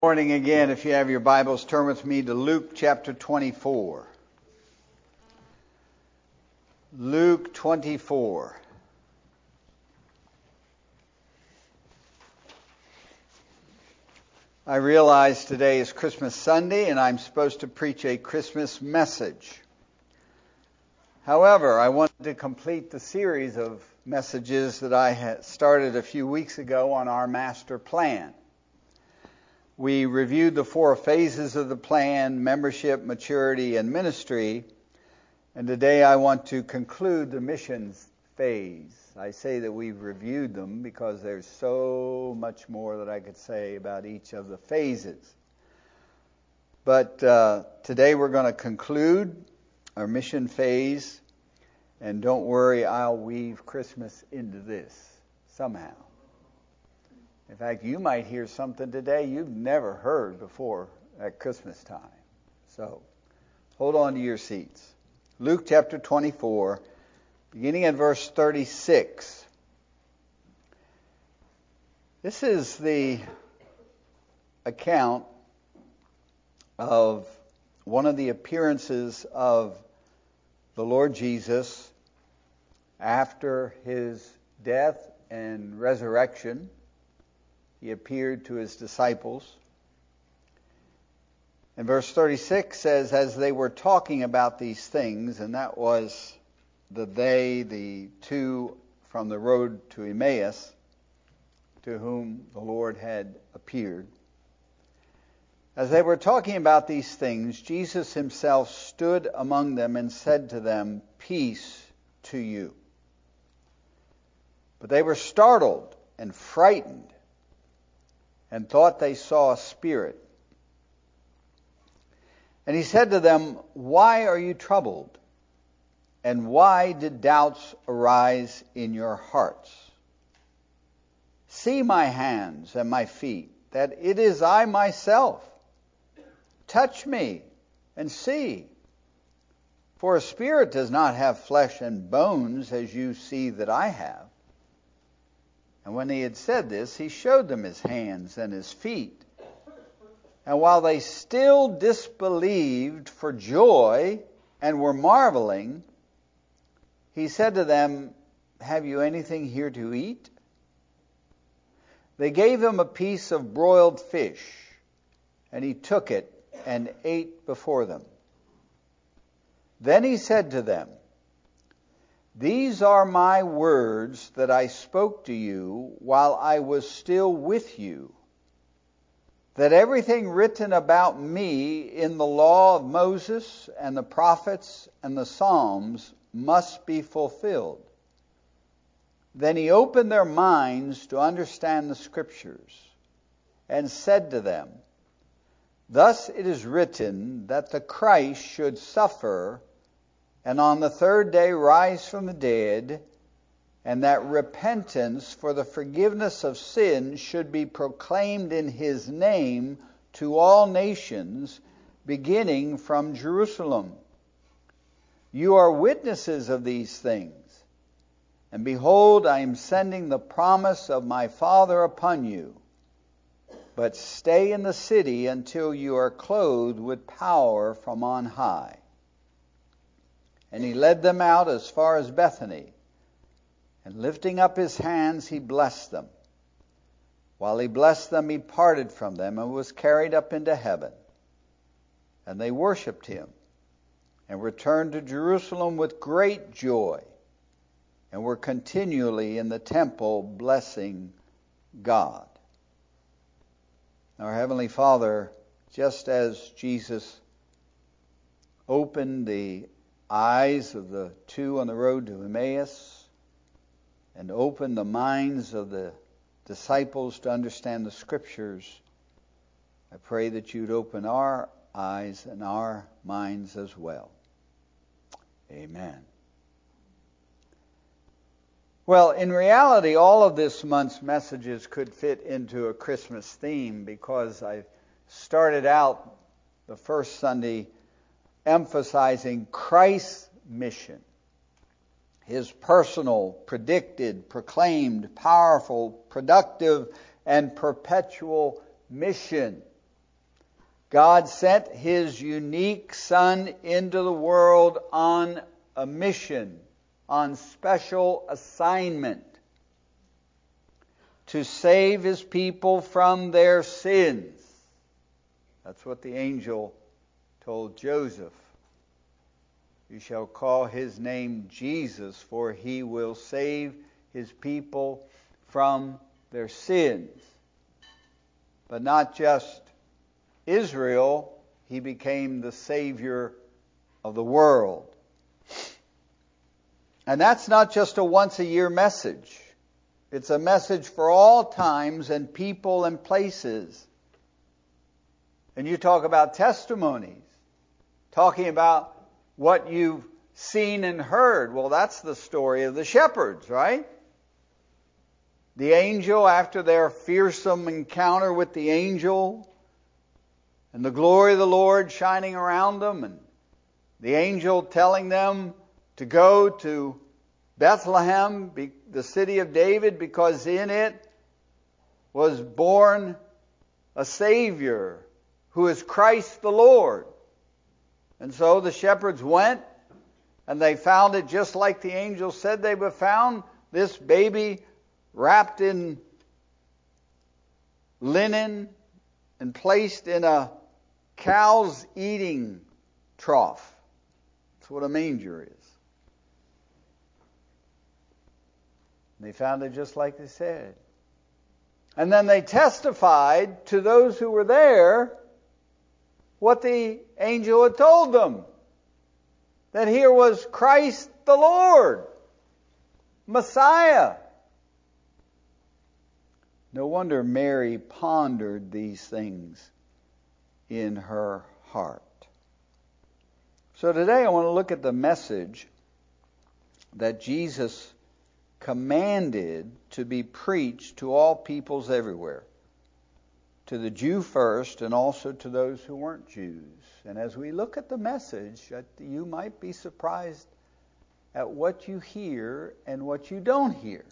Morning again. If you have your Bibles, turn with me to Luke chapter 24. Luke 24. I realize today is Christmas Sunday and I'm supposed to preach a Christmas message. However, I wanted to complete the series of messages that I had started a few weeks ago on our master plan. We reviewed the 4 phases of the plan: membership, maturity, and ministry. And today I want to conclude the missions phase. I say that we've reviewed them because there's so much more that I could say about each of the phases. But today we're going to conclude our mission phase. And don't worry, I'll weave Christmas into this somehow. In fact, you might hear something today you've never heard before at Christmas time. So, hold on to your seats. Luke chapter 24, beginning at verse 36. This is the account of one of the appearances of the Lord Jesus after his death and resurrection. He appeared to his disciples. And verse 36 says, as they were talking about these things, and that was the two from the road to Emmaus, to whom the Lord had appeared. As they were talking about these things, Jesus himself stood among them and said to them, "Peace to you." But they were startled and frightened, and thought they saw a spirit. And he said to them, "Why are you troubled? And why did doubts arise in your hearts? See my hands and my feet, that it is I myself. Touch me and see. For a spirit does not have flesh and bones, as you see that I have." And when he had said this, he showed them his hands and his feet. And while they still disbelieved for joy and were marveling, he said to them, "Have you anything here to eat?" They gave him a piece of broiled fish, and he took it and ate before them. Then he said to them, "These are my words that I spoke to you while I was still with you, that everything written about me in the law of Moses and the prophets and the Psalms must be fulfilled." Then he opened their minds to understand the Scriptures, and said to them, "Thus it is written that the Christ should suffer and on the 3rd day rise from the dead, and that repentance for the forgiveness of sins should be proclaimed in his name to all nations, beginning from Jerusalem. You are witnesses of these things. And behold, I am sending the promise of my Father upon you. But stay in the city until you are clothed with power from on high." And he led them out as far as Bethany, and lifting up his hands, he blessed them. While he blessed them, he parted from them and was carried up into heaven. And they worshipped him, and returned to Jerusalem with great joy, and were continually in the temple blessing God. Our Heavenly Father, just as Jesus opened the eyes of the two on the road to Emmaus and open the minds of the disciples to understand the Scriptures, I pray that you'd open our eyes and our minds as well. Amen. Well, in reality, all of this month's messages could fit into a Christmas theme, because I started out the first Sunday emphasizing Christ's mission, his personal, predicted, proclaimed, powerful, productive, and perpetual mission. God sent His unique Son into the world on a mission, on special assignment, to save His people from their sins. That's what the angel told Joseph. You shall call His name Jesus, for He will save His people from their sins. But not just Israel, He became the Savior of the world. And that's not just a once-a-year message. It's a message for all times and people and places. And you talk about testimonies, talking about what you've seen and heard. Well, that's the story of the shepherds, right? The angel, after their fearsome encounter with the angel, and the glory of the Lord shining around them, and the angel telling them to go to Bethlehem, the city of David, because in it was born a Savior who is Christ the Lord. And so the shepherds went, and they found it just like the angel said they would found, this baby wrapped in linen and placed in a cow's eating trough. That's what a manger is. And they found it just like they said. And then they testified to those who were there what the angel had told them. That here was Christ the Lord, Messiah. No wonder Mary pondered these things in her heart. So today I want to look at the message that Jesus commanded to be preached to all peoples everywhere. To the Jew first, and also to those who weren't Jews. And as we look at the message, you might be surprised at what you hear and what you don't hear.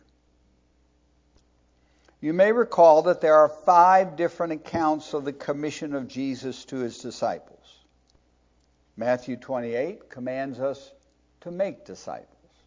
You may recall that there are 5 different accounts of the commission of Jesus to His disciples. Matthew 28 commands us to make disciples.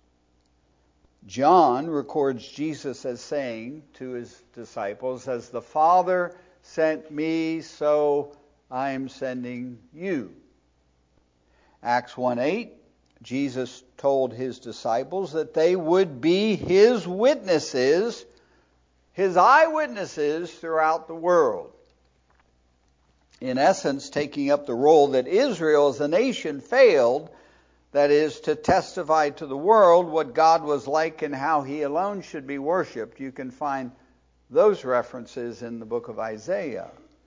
John records Jesus as saying to His disciples, as the Father sent me, so I am sending you. Acts 1:8, Jesus told His disciples that they would be His witnesses, His eyewitnesses throughout the world. In essence, taking up the role that Israel as a nation failed, that is, to testify to the world what God was like and how He alone should be worshipped. You can find those references in the book of Isaiah.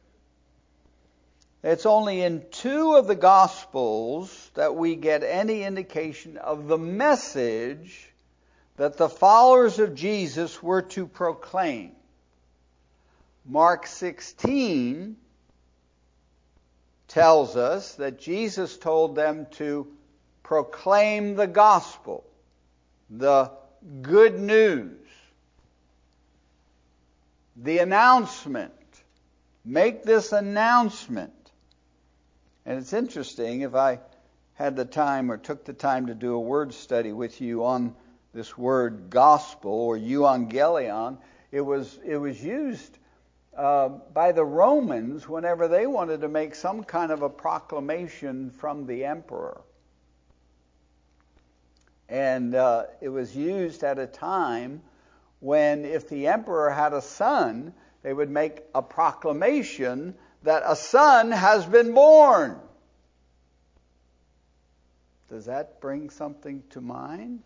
It's only in 2 of the Gospels that we get any indication of the message that the followers of Jesus were to proclaim. Mark 16 tells us that Jesus told them to proclaim the gospel, the good news, the announcement. Make this announcement. And it's interesting, if I had the time or took the time to do a word study with you on this word gospel or euangelion, it was used by the Romans whenever they wanted to make some kind of a proclamation from the emperor. And it was used at a time when, if the emperor had a son, they would make a proclamation that a son has been born. Does that bring something to mind?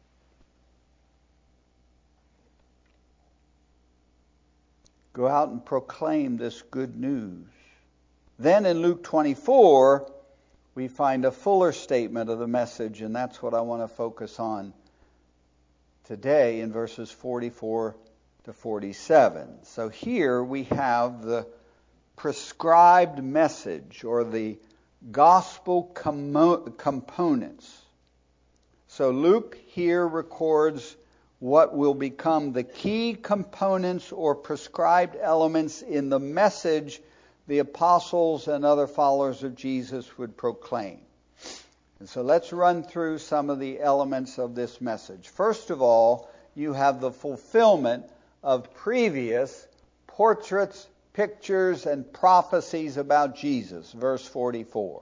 Go out and proclaim this good news. Then in Luke 24, we find a fuller statement of the message, and that's what I want to focus on today in verses 44 to 47. So here we have the prescribed message, or the gospel components. So Luke here records what will become the key components or prescribed elements in the message the apostles and other followers of Jesus would proclaim. And so let's run through some of the elements of this message. First of all, you have the fulfillment of previous portraits, pictures, and prophecies about Jesus, verse 44.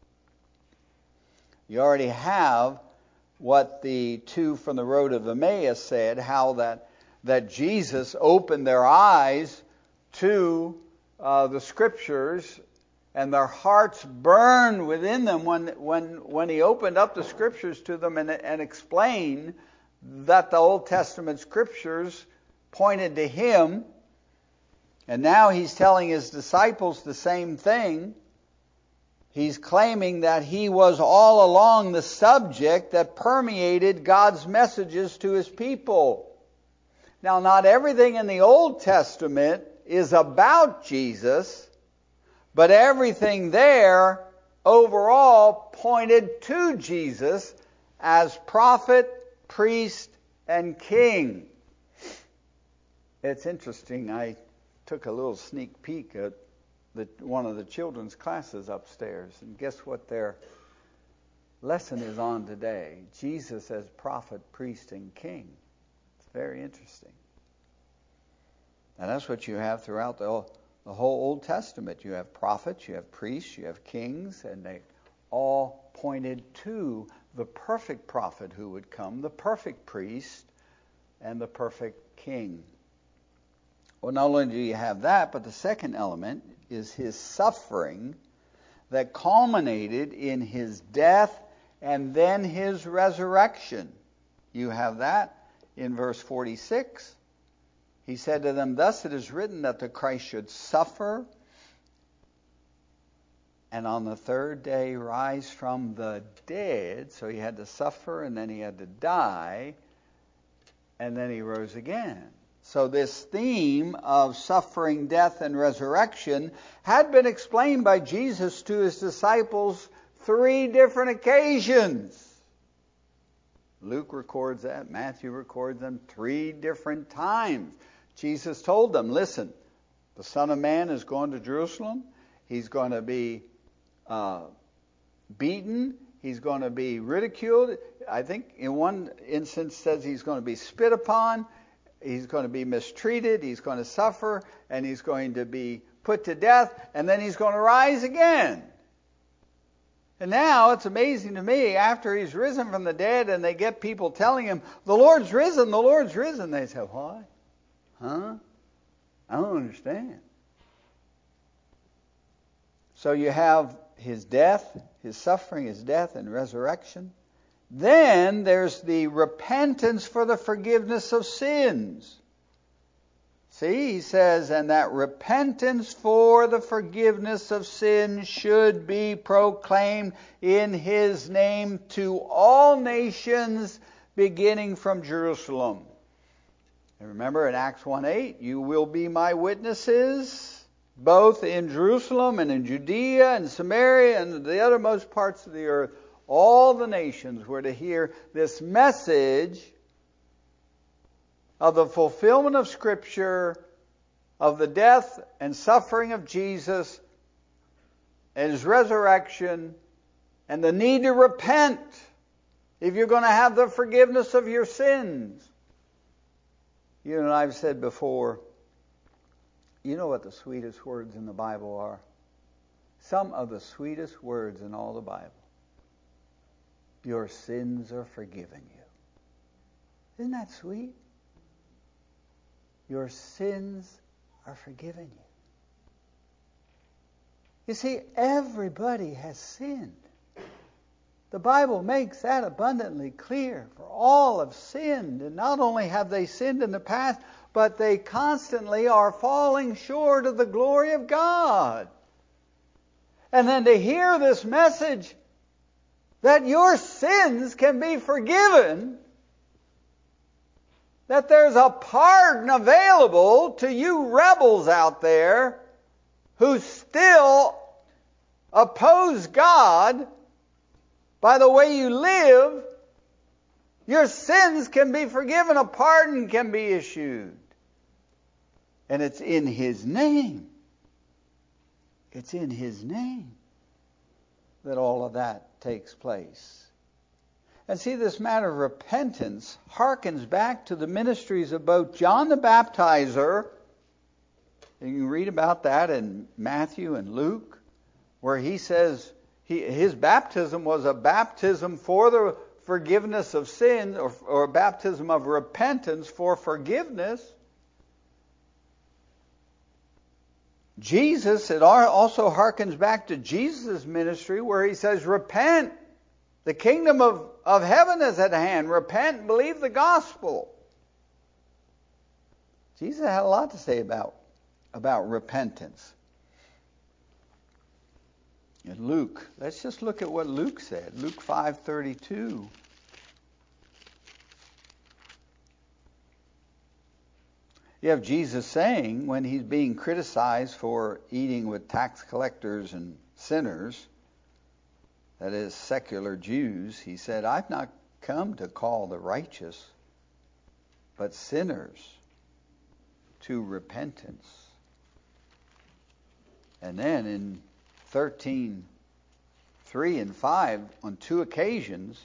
You already have what the two from the road of Emmaus said, how that Jesus opened their eyes to the Scriptures, and their hearts burned within them when he opened up the Scriptures to them and explained that the Old Testament Scriptures pointed to him. And now he's telling his disciples the same thing. He's claiming that he was all along the subject that permeated God's messages to his people. Now, not everything in the Old Testament is about Jesus, but everything there overall pointed to Jesus as prophet, priest, and king. It's interesting. I took a little sneak peek at one of the children's classes upstairs, and guess what their lesson is on today? Jesus as prophet, priest, and king. It's very interesting. And that's what you have throughout the whole Old Testament. You have prophets, you have priests, you have kings, and they all pointed to the perfect prophet who would come, the perfect priest, and the perfect king. Well, not only do you have that, but the second element is his suffering that culminated in his death and then his resurrection. You have that in verse 46. He said to them, "Thus it is written that the Christ should suffer and on the third day rise from the dead." So he had to suffer, and then he had to die, and then he rose again. So this theme of suffering, death, and resurrection had been explained by Jesus to his disciples 3 different occasions. Luke records that. Matthew records them 3 different times. Jesus told them, listen, the Son of Man is going to Jerusalem. He's going to be beaten. He's going to be ridiculed. I think in one instance says he's going to be spit upon. He's going to be mistreated. He's going to suffer. And he's going to be put to death. And then he's going to rise again. And now it's amazing to me, after he's risen from the dead and they get people telling him, the Lord's risen, the Lord's risen. They say, what? Huh? I don't understand. So you have his death, his suffering, his death, and resurrection. Then there's the repentance for the forgiveness of sins. See, he says, and that repentance for the forgiveness of sins should be proclaimed in his name to all nations, beginning from Jerusalem. And remember in Acts 1:8, you will be my witnesses, both in Jerusalem and in Judea and Samaria and the uttermost parts of the earth. All the nations were to hear this message of the fulfillment of Scripture, of the death and suffering of Jesus, and his resurrection, and the need to repent if you're going to have the forgiveness of your sins. You and I have said before, you know what the sweetest words in the Bible are? Some of the sweetest words in all the Bible. Your sins are forgiven you. Isn't that sweet? Your sins are forgiven you. You see, everybody has sinned. The Bible makes that abundantly clear. For all have sinned, and not only have they sinned in the past, but they constantly are falling short of the glory of God. And then to hear this message that your sins can be forgiven, that there's a pardon available to you rebels out there who still oppose God by the way you live, your sins can be forgiven, a pardon can be issued. And it's in his name. It's in His name that all of that takes place. And see, this matter of repentance harkens back to the ministries of both John the Baptizer. You can read about that in Matthew and Luke, where he says his baptism was a baptism for the forgiveness of sins, or a baptism of repentance for forgiveness. Jesus, it also harkens back to Jesus' ministry, where He says, repent, the kingdom of heaven is at hand. Repent and believe the gospel. Jesus had a lot to say about repentance. In Luke, let's just look at what Luke said. Luke 5:32. You have Jesus saying, when He's being criticized for eating with tax collectors and sinners, that is, secular Jews, He said, I've not come to call the righteous, but sinners to repentance. And then in 13:3 and 5, on two occasions,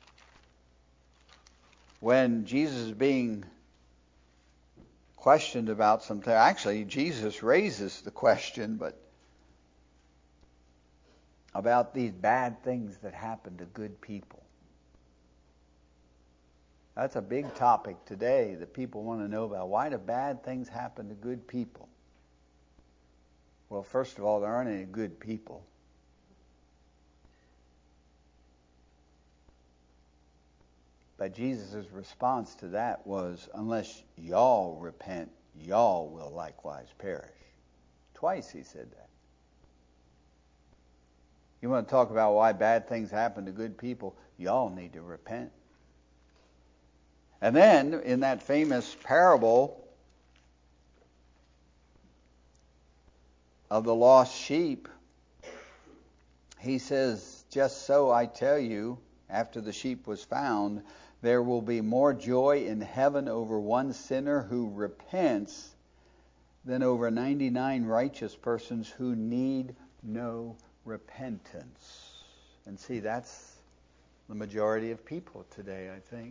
when Jesus is being questioned about something, actually Jesus raises the question, but about these bad things that happen to good people. That's a big topic today that people want to know about. Why do bad things happen to good people? Well, first of all, there aren't any good people. But Jesus' response to that was, unless y'all repent, y'all will likewise perish. Twice He said that. You want to talk about why bad things happen to good people? Y'all need to repent. And then, in that famous parable of the lost sheep, He says, just so I tell you, after the sheep was found, there will be more joy in heaven over one sinner who repents than over 99 righteous persons who need no repentance. And see, that's the majority of people today, I think.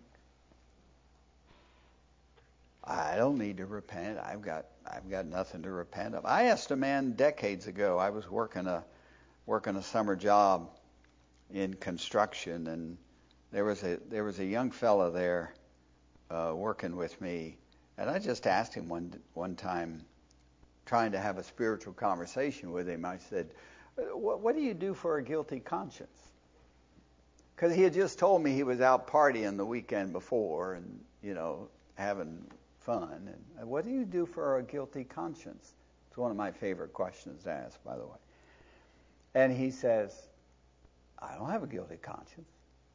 I don't need to repent. I've got nothing to repent of. I asked a man decades ago. I was working a summer job in construction, and there was a young fellow there working with me, and I just asked him one time, trying to have a spiritual conversation with him. I said, "What do you do for a guilty conscience?" Because he had just told me he was out partying the weekend before, and having fun. And what do you do for a guilty conscience? It's one of my favorite questions to ask, by the way. And he says, I don't have a guilty conscience.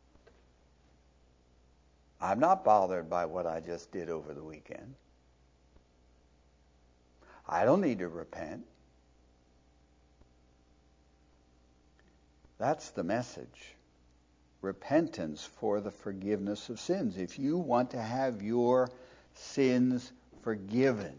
I'm not bothered by what I just did over the weekend. I don't need to repent. That's the message. Repentance for the forgiveness of sins. If you want to have your sins forgiven,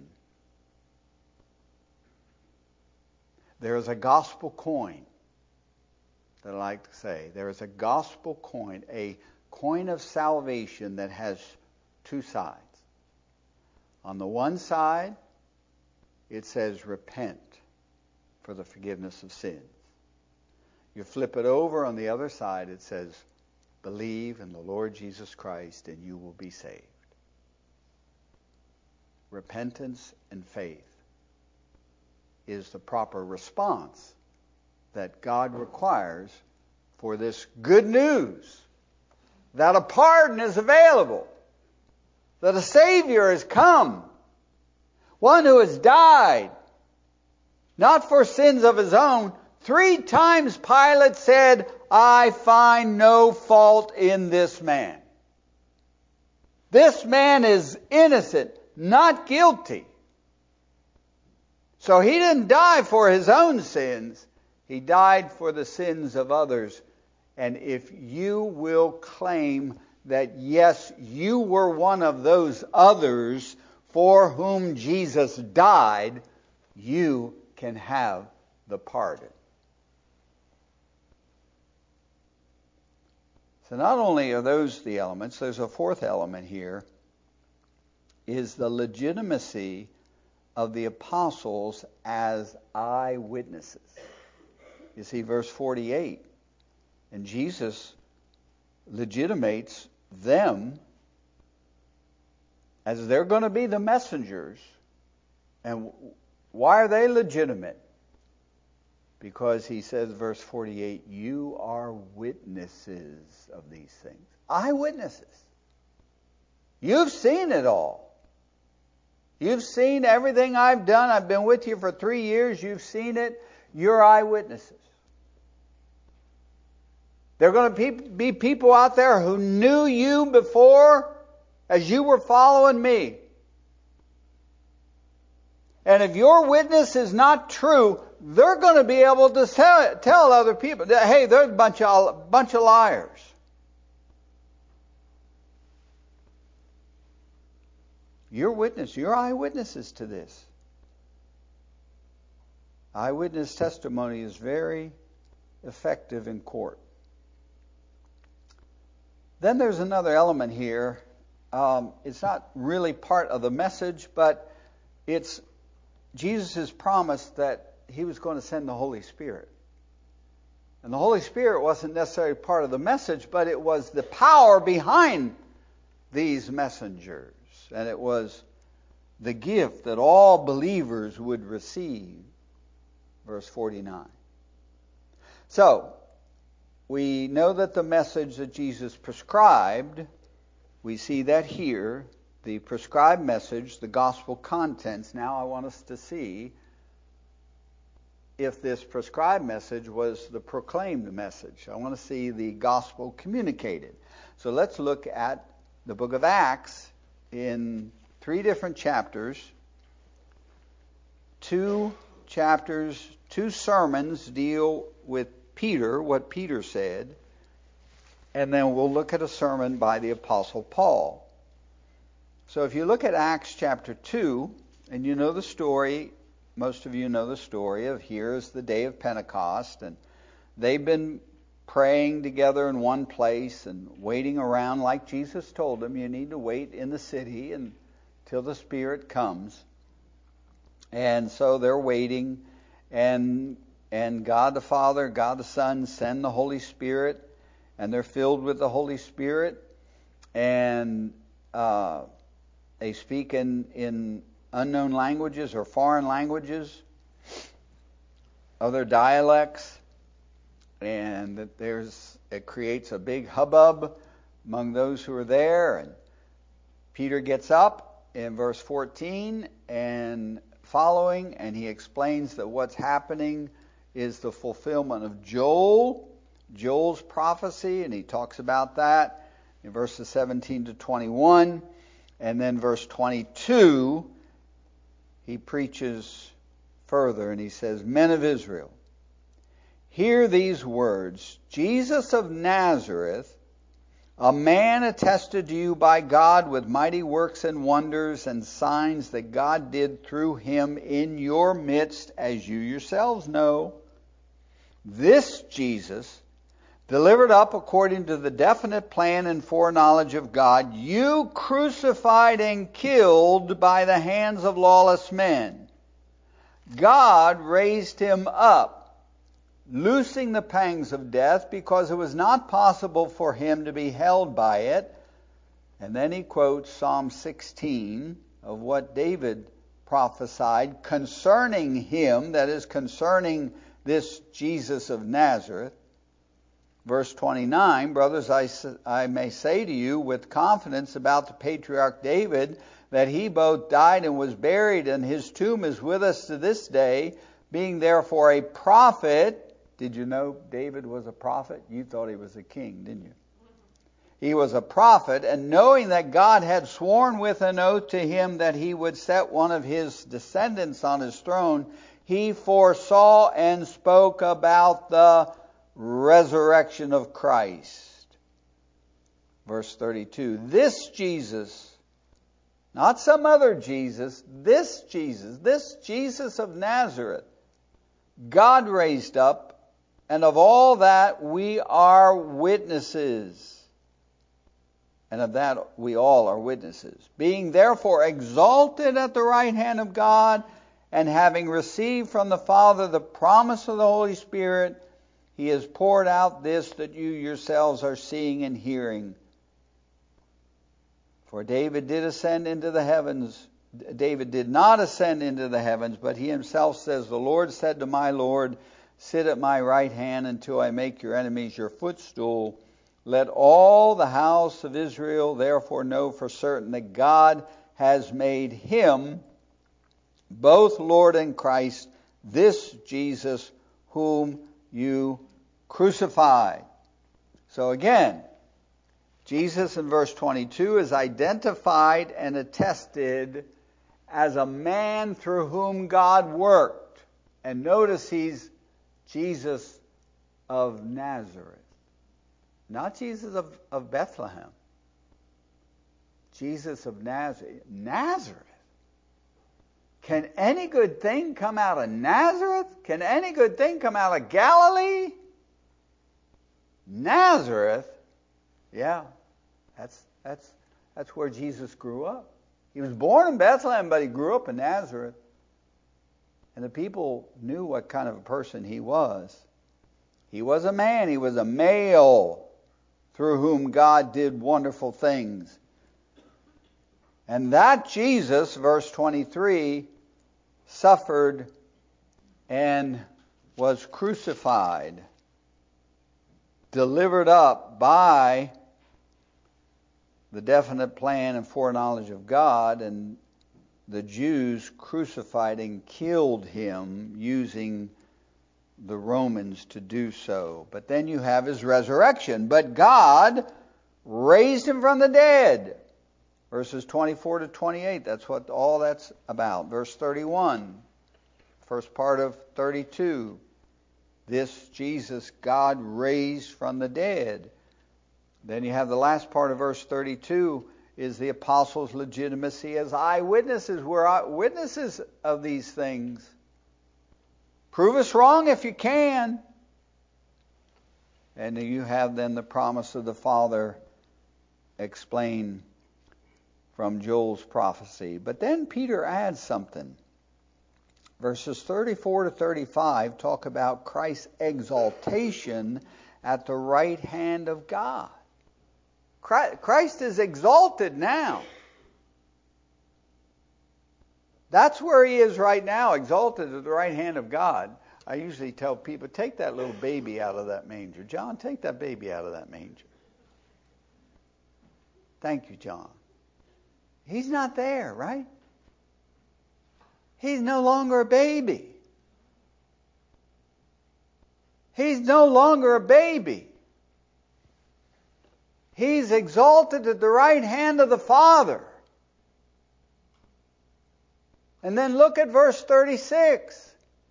there is a gospel coin that I like to say. There is a gospel coin, a coin of salvation that has two sides. On the one side, it says repent for the forgiveness of sins. You flip it over, on the other side it says believe in the Lord Jesus Christ and you will be saved. Repentance and faith is the proper response that God requires for this good news that a pardon is available, that a Savior has come, one who has died, not for sins of his own. 3 times Pilate said, I find no fault in this man. This man is innocent, not guilty. So he didn't die for his own sins. He died for the sins of others. And if you will claim that, yes, you were one of those others for whom Jesus died, you can have the pardon. So not only are those the elements, there's a fourth element here, is the legitimacy of the apostles as eyewitnesses. You see, verse 48, and Jesus legitimates them as they're going to be the messengers. And why are they legitimate? Because he says, verse 48, you are witnesses of these things. Eyewitnesses. You've seen it all. You've seen everything I've done. I've been with you for 3 years. You've seen it. You're eyewitnesses. There are going to be people out there who knew you before as you were following me. And if your witness is not true, they're going to be able to tell other people that, hey, they're a bunch of liars. You're eyewitnesses to this. Eyewitness testimony is very effective in court. Then there's another element here. It's not really part of the message, but it's Jesus' promise that he was going to send the Holy Spirit. And the Holy Spirit wasn't necessarily part of the message, but it was the power behind these messengers. And it was the gift that all believers would receive. Verse 49. So, we know that the message that Jesus prescribed, we see that here, the prescribed message, the gospel contents. Now I want us to see if this prescribed message was the proclaimed message. I want to see the gospel communicated. So let's look at the book of Acts in 3 different chapters. 2 chapters, 2 sermons deal with Peter, what Peter said, and then we'll look at a sermon by the Apostle Paul. So if you look at Acts chapter 2, and you know the story, most of you know the story of here's the day of Pentecost, and they've been praying together in one place and waiting around like Jesus told them. You need to wait in the city until the Spirit comes. And so they're waiting, and God the Father, God the Son send the Holy Spirit, and they're filled with the Holy Spirit, and they speak in unknown languages or foreign languages, other dialects, and that it creates a big hubbub among those who are there. And Peter gets up in verse 14 and following, and he explains that what's happening is the fulfillment of Joel's prophecy, and he talks about that in verses 17 to 21. And then verse 22, he preaches further, and he says, Men of Israel, hear these words. Jesus of Nazareth, a man attested to you by God with mighty works and wonders and signs that God did through him in your midst, as you yourselves know. This Jesus, delivered up according to the definite plan and foreknowledge of God, you crucified and killed by the hands of lawless men. God raised him up, loosing the pangs of death, because it was not possible for him to be held by it. And then he quotes Psalm 16 of what David prophesied concerning him, that is, concerning this Jesus of Nazareth. Verse 29, brothers, I may say to you with confidence about the patriarch David, that he both died and was buried, and his tomb is with us to this day, being therefore a prophet. Did you know David was a prophet? You thought he was a king, didn't you? He was a prophet, and knowing that God had sworn with an oath to him that he would set one of his descendants on his throne, he foresaw and spoke about the resurrection of Christ. Verse 32, this Jesus, not some other Jesus, this Jesus of Nazareth, God raised up, and of all that we are witnesses. And of that we all are witnesses. Being therefore exalted at the right hand of God, and having received from the Father the promise of the Holy Spirit, He has poured out this that you yourselves are seeing and hearing. For David did ascend into the heavens. David did not ascend into the heavens, but he himself says, the Lord said to my Lord, sit at my right hand until I make your enemies your footstool. Let all the house of Israel therefore know for certain that God has made Him both Lord and Christ, this Jesus whom you crucified. So again, Jesus in verse 22 is identified and attested as a man through whom God worked. And notice he's Jesus of Nazareth. Not Jesus of Bethlehem. Jesus of Nazareth. Nazareth? Can any good thing come out of Nazareth? Can any good thing come out of Galilee? Nazareth? Yeah, that's where Jesus grew up. He was born in Bethlehem, but he grew up in Nazareth. And the people knew what kind of a person he was. He was a man. He was a male through whom God did wonderful things. And that Jesus, verse 23, suffered and was crucified, delivered up by the definite plan and foreknowledge of God, and the Jews crucified and killed him using the Romans to do so. But then you have his resurrection. But God raised him from the dead. Verses 24 to 28, that's what all that's about. Verse 31, first part of 32. This Jesus God raised from the dead. Then you have the last part of verse 32 is the apostles' legitimacy as eyewitnesses. We're witnesses of these things. Prove us wrong if you can. And you have then the promise of the Father explained from Joel's prophecy. But then Peter adds something. Verses 34 to 35 talk about Christ's exaltation at the right hand of God. Christ is exalted now. That's where he is right now, exalted at the right hand of God. I usually tell people, take that little baby out of that manger. John, take that baby out of that manger. Thank you, John. He's not there, right? He's no longer a baby. He's no longer a baby. He's exalted at the right hand of the Father. And then look at verse 36.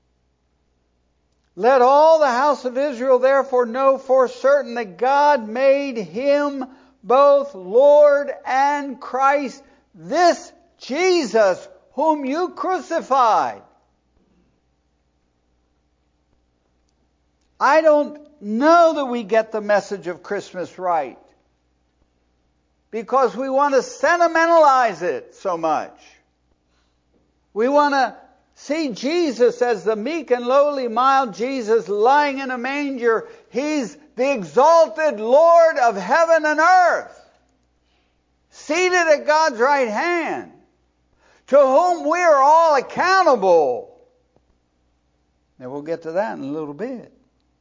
Let all the house of Israel therefore know for certain that God made him both Lord and Christ, this Jesus whom you crucified. I don't know that we get the message of Christmas right, because we want to sentimentalize it so much. We want to see Jesus as the meek and lowly, mild Jesus lying in a manger. He's the exalted Lord of heaven and earth, seated at God's right hand, to whom we are all accountable. And we'll get to that in a little bit.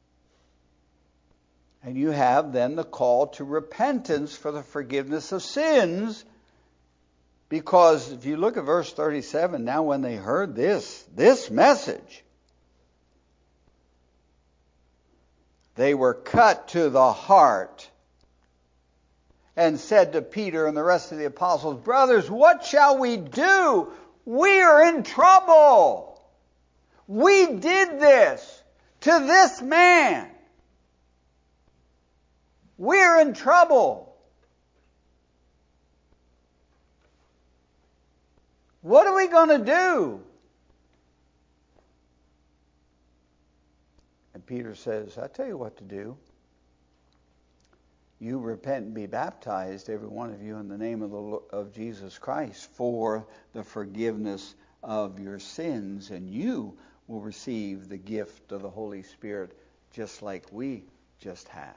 And you have then the call to repentance for the forgiveness of sins. Because if you look at verse 37, now when they heard this message, they were cut to the heart and said to Peter and the rest of the apostles, brothers, what shall we do? We are in trouble. We did this to this man. We're in trouble. What are we going to do? Peter says, I tell you what to do. You repent and be baptized, every one of you, in the name of Jesus Christ for the forgiveness of your sins, and you will receive the gift of the Holy Spirit just like we just have.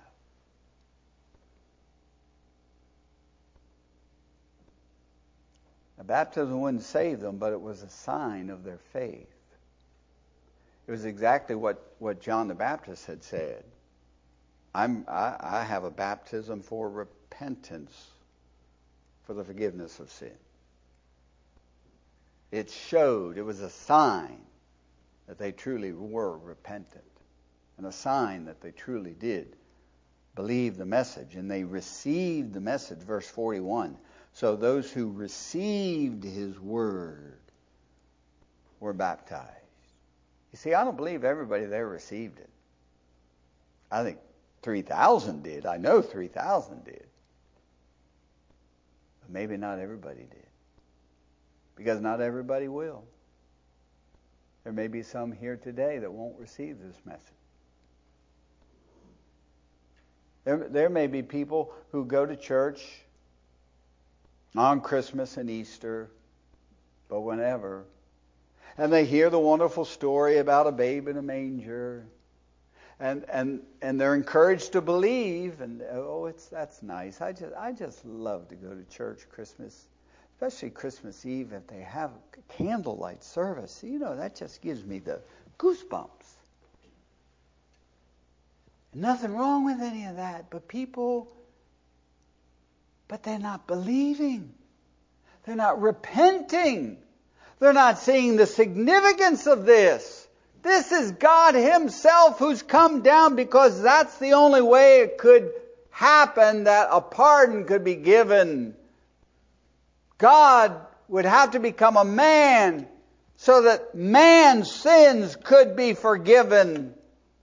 Now, baptism wouldn't save them, but it was a sign of their faith. It was exactly what John the Baptist had said. I have a baptism for repentance, for the forgiveness of sin. It showed, it was a sign that they truly were repentant, and a sign that they truly did believe the message, and they received the message. Verse 41, so those who received his word were baptized. You see, I don't believe everybody there received it. I think 3,000 did. I know 3,000 did. But maybe not everybody did. Because not everybody will. There may be some here today that won't receive this message. There may be people who go to church on Christmas and Easter, but whenever, and they hear the wonderful story about a babe in a manger, and they're encouraged to believe, and that's nice. I just love to go to church Christmas, especially Christmas Eve if they have a candlelight service. You know, that just gives me the goosebumps. Nothing wrong with any of that, but they're not believing. They're not repenting. They're not seeing the significance of this. This is God himself who's come down, because that's the only way it could happen that a pardon could be given. God would have to become a man so that man's sins could be forgiven.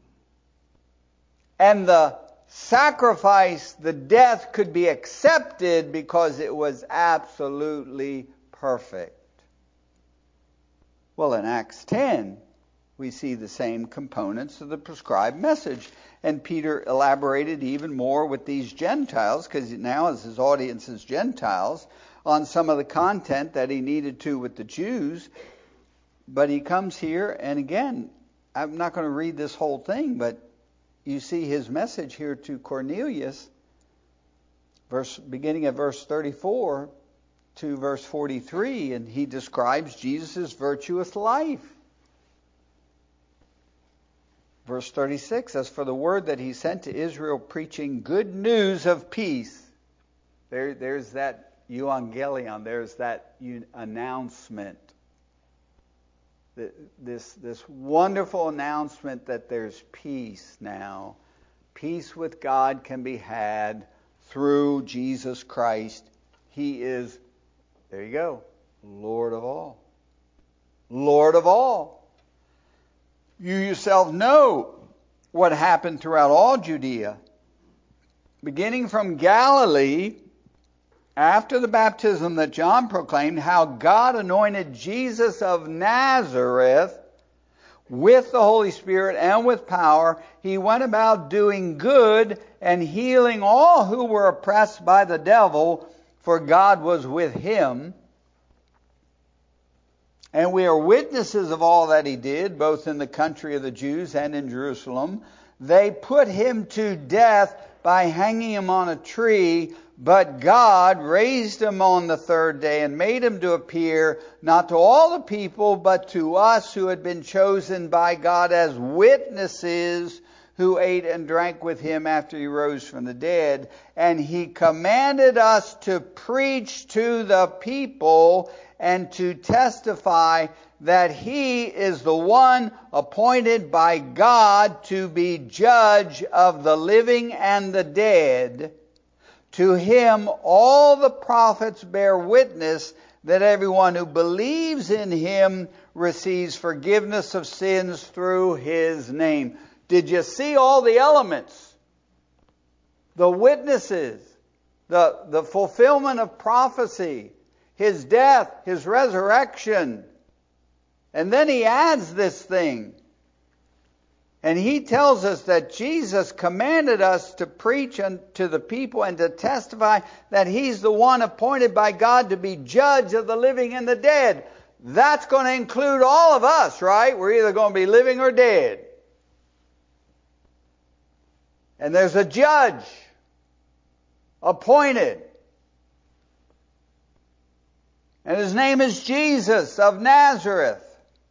And the sacrifice, the death, could be accepted because it was absolutely perfect. Well, in Acts 10, we see the same components of the prescribed message. And Peter elaborated even more with these Gentiles, because now as his audience is Gentiles, on some of the content that he needed to with the Jews. But he comes here, and again, I'm not going to read this whole thing, but you see his message here to Cornelius, beginning at verse 34 to verse 43, and he describes Jesus' virtuous life. Verse 36, as for the word that he sent to Israel, preaching good news of peace. There's that euangelion, there's that announcement. This wonderful announcement that there's peace now. Peace with God can be had through Jesus Christ. He is, there you go, Lord of all. Lord of all. You yourself know what happened throughout all Judea. Beginning from Galilee, after the baptism that John proclaimed, how God anointed Jesus of Nazareth with the Holy Spirit and with power. He went about doing good and healing all who were oppressed by the devil, for God was with him. And we are witnesses of all that he did, both in the country of the Jews and in Jerusalem. They put him to death by hanging him on a tree, but God raised him on the third day and made him to appear, not to all the people, but to us who had been chosen by God as witnesses, who ate and drank with him after he rose from the dead. And he commanded us to preach to the people and to testify that he is the one appointed by God to be judge of the living and the dead. To him all the prophets bear witness that everyone who believes in him receives forgiveness of sins through his name. Did you see all the elements? The witnesses, the fulfillment of prophecy, his death, his resurrection. And then he adds this thing. And he tells us that Jesus commanded us to preach to the people and to testify that he's the one appointed by God to be judge of the living and the dead. That's going to include all of us, right? We're either going to be living or dead. And there's a judge appointed. And his name is Jesus of Nazareth.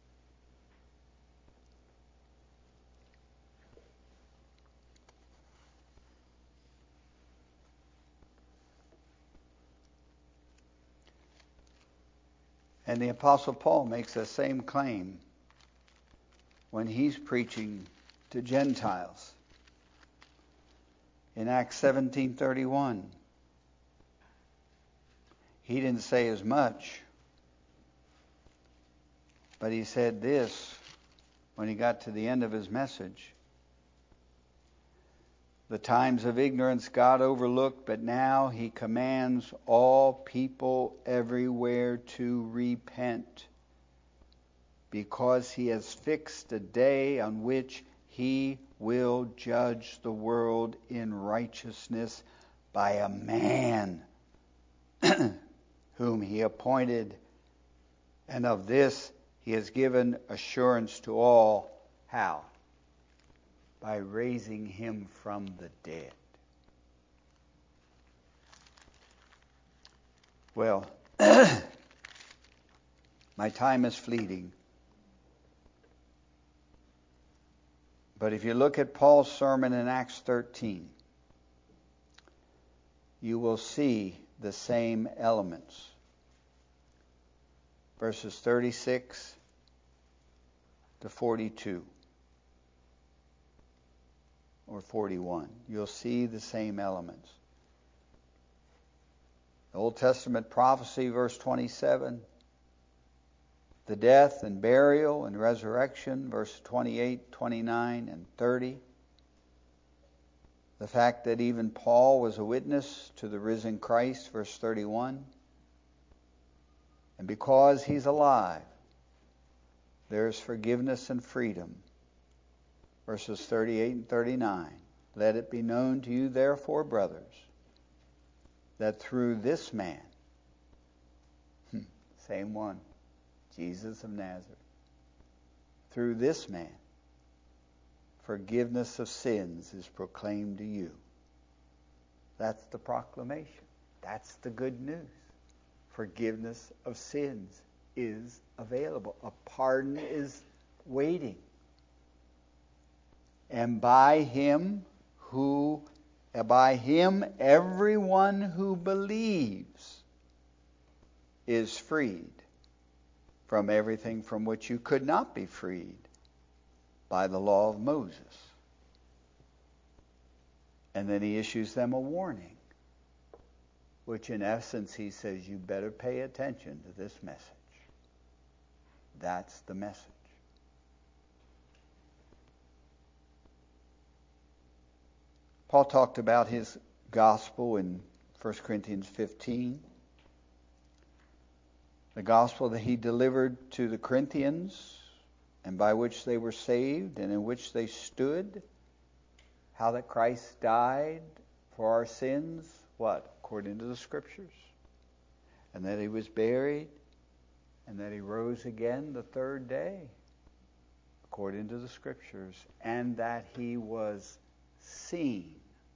And the Apostle Paul makes the same claim when he's preaching to Gentiles in Acts 17:31. He didn't say as much, but he said this when he got to the end of his message. The times of ignorance God overlooked, but now he commands all people everywhere to repent, because he has fixed a day on which he will judge the world in righteousness by a man whom he appointed, and of this he has given assurance to all. How? By raising him from the dead. Well, my time is fleeting. But if you look at Paul's sermon in Acts 13, you will see the same elements. Verses 36 to 42. Or 41. You'll see the same elements. The Old Testament prophecy, verse 27. The death and burial and resurrection, verse 28, 29, and 30. The fact that even Paul was a witness to the risen Christ, verse 31. And because he's alive, there is forgiveness and freedom. Verses 38 and 39. Let it be known to you, therefore, brothers, that through this man, same one, Jesus of Nazareth, through this man, forgiveness of sins is proclaimed to you. That's the proclamation. That's the good news. Forgiveness of sins is available. A pardon is waiting. And by him everyone who believes is freed from everything from which you could not be freed by the law of Moses. And then he issues them a warning, which in essence he says, you better pay attention to this message. That's the message. Paul talked about his gospel in 1 Corinthians 15. The gospel that he delivered to the Corinthians, and by which they were saved, and in which they stood. How that Christ died for our sins, what? According to the Scriptures. And that he was buried, and that he rose again the third day, according to the Scriptures. And that he was seen.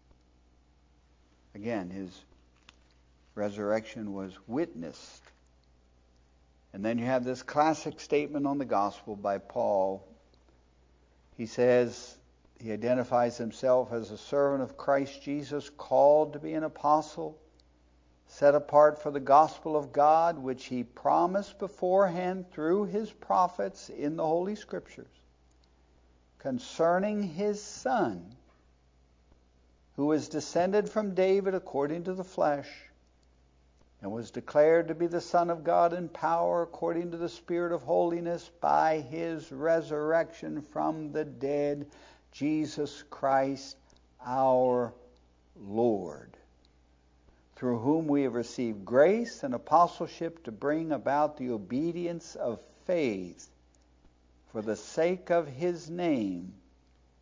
Again, his resurrection was witnessed. And then you have this classic statement on the gospel by Paul. He says, he identifies himself as a servant of Christ Jesus, called to be an apostle, set apart for the gospel of God, which he promised beforehand through his prophets in the Holy Scriptures, concerning his Son, who was descended from David according to the flesh, and was declared to be the Son of God in power according to the Spirit of holiness by his resurrection from the dead, Jesus Christ our Lord, through whom we have received grace and apostleship to bring about the obedience of faith for the sake of his name,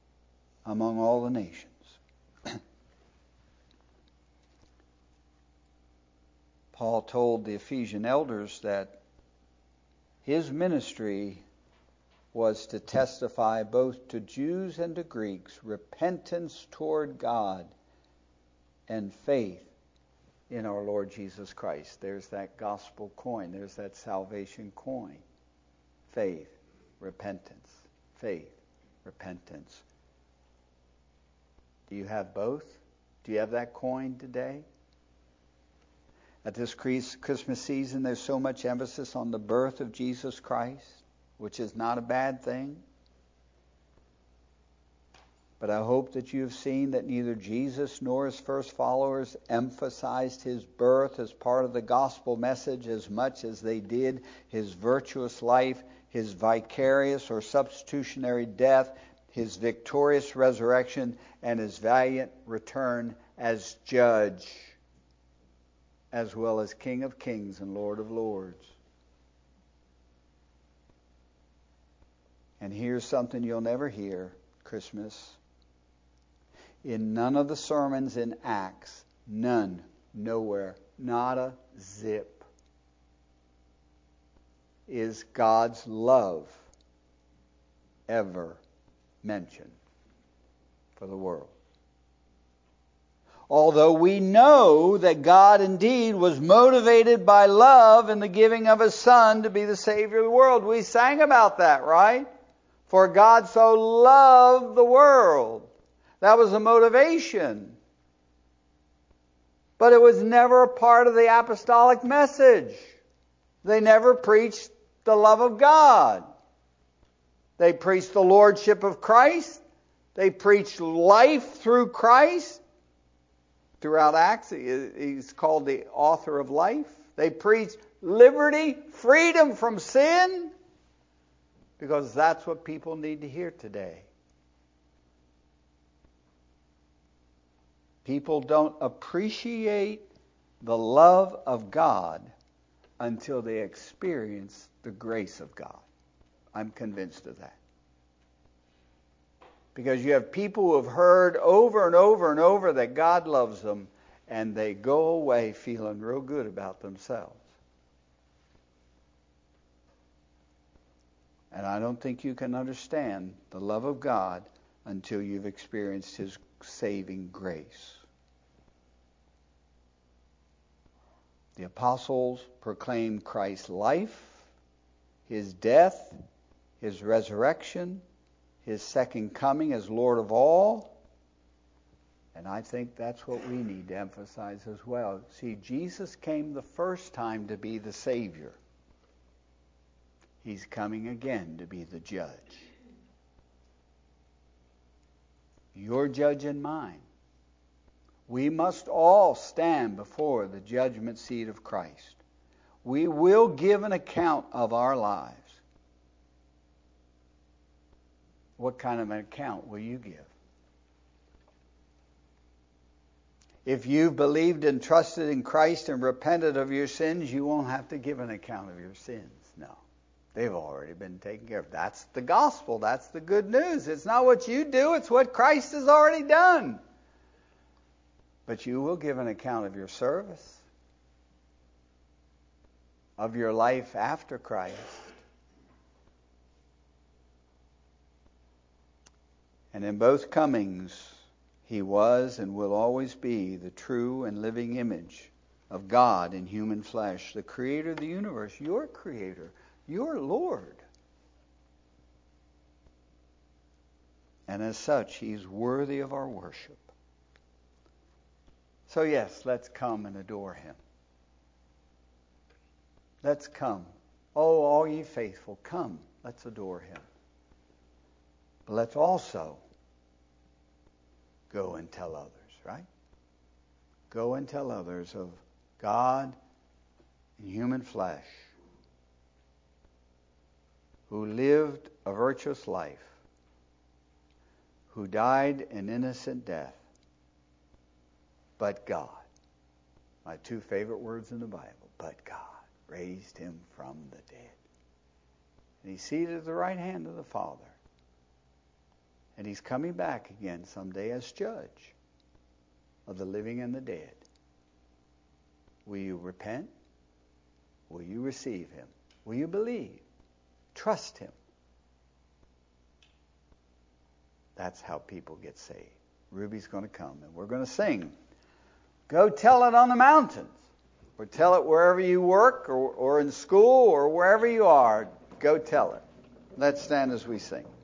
among all the nations. Paul told the Ephesian elders that his ministry was to testify both to Jews and to Greeks repentance toward God and faith in our Lord Jesus Christ. There's that gospel coin. There's that salvation coin. Faith, repentance. Faith, repentance. Do you have both? Do you have that coin today? At this Christmas season, there's so much emphasis on the birth of Jesus Christ, which is not a bad thing. But I hope that you have seen that neither Jesus nor his first followers emphasized his birth as part of the gospel message as much as they did his virtuous life, his vicarious or substitutionary death, his victorious resurrection, and his valiant return as judge, as well as King of Kings and Lord of Lords. And here's something you'll never hear, Christmas. In none of the sermons in Acts, none, nowhere, not a zip, is God's love ever mentioned for the world. Although we know that God indeed was motivated by love in the giving of his Son to be the Savior of the world. We sang about that, right? For God so loved the world. That was the motivation. But it was never a part of the apostolic message. They never preached the love of God. They preached the lordship of Christ. They preached life through Christ. Throughout Acts, he's called the author of life. They preached liberty, freedom from sin, because that's what people need to hear today. People don't appreciate the love of God until they experience the grace of God. I'm convinced of that. Because you have people who have heard over and over and over that God loves them, and they go away feeling real good about themselves. And I don't think you can understand the love of God until you've experienced his saving grace. The apostles proclaimed Christ's life, his death, his resurrection, his second coming as Lord of all. And I think that's what we need to emphasize as well. See, Jesus came the first time to be the Savior. He's coming again to be the judge. Your judge and mine. We must all stand before the judgment seat of Christ. We will give an account of our lives. What kind of an account will you give? If you've believed and trusted in Christ and repented of your sins, you won't have to give an account of your sins. No. They've already been taken care of. That's the gospel. That's the good news. It's not what you do. It's what Christ has already done. But you will give an account of your service, of your life after Christ. And in both comings, he was and will always be the true and living image of God in human flesh, the creator of the universe, your creator, your Lord. And as such, he's worthy of our worship. So yes, let's come and adore him. Let's come. Oh, all ye faithful, come. Let's adore him. But let's also go and tell others, right? Go and tell others of God in human flesh, who lived a virtuous life, who died an innocent death, but God, my two favorite words in the Bible, but God raised him from the dead. And he's seated at the right hand of the Father. And he's coming back again someday as judge of the living and the dead. Will you repent? Will you receive him? Will you believe? Trust him? That's how people get saved. Ruby's going to come, and we're going to sing. Go tell it on the mountains, or tell it wherever you work, or in school, or wherever you are. Go tell it. Let's stand as we sing.